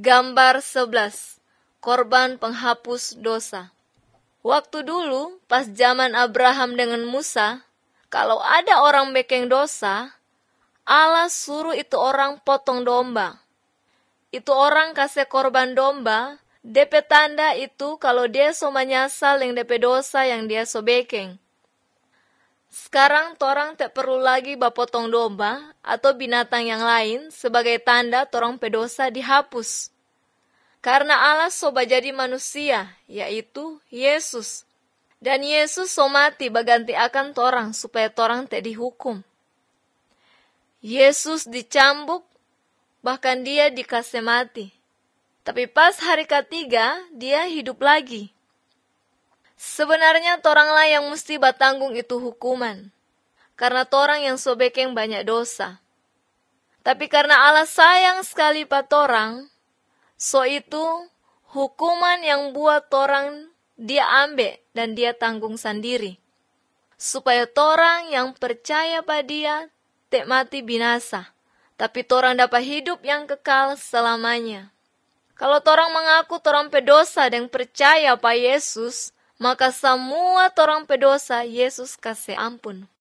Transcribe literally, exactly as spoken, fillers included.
Gambar sebelas. Korban penghapus dosa. Waktu dulu, pas zaman Abraham dengan Musa, kalau ada orang bikin dosa, Allah suruh itu orang potong domba. Itu orang kasih korban domba, D P tanda itu kalau dia so menyesal yang D P dosa yang dia so bikin. Sekarang torang tak perlu lagi bapotong domba atau binatang yang lain sebagai tanda torang pe dosa dihapus. Karena Allah so jadi manusia, yaitu Yesus. Dan Yesus so mati baganti akan torang supaya torang tak dihukum. Yesus dicambuk, bahkan dia dikasih mati. Tapi pas hari ketiga, dia hidup lagi. Sebenarnya toranglah yang mesti batanggung itu hukuman. Karena torang yang so bikin banyak dosa. Tapi karena Allah sayang sekali pa torang, so itu hukuman yang buat torang dia ambil dan dia tanggung sendiri. Supaya torang yang percaya pada dia tak mati binasa. Tapi torang dapat hidup yang kekal selamanya. Kalau torang mengaku torang pedosa dan percaya pada Yesus, maka semua torang pedosa Yesus kasih ampun.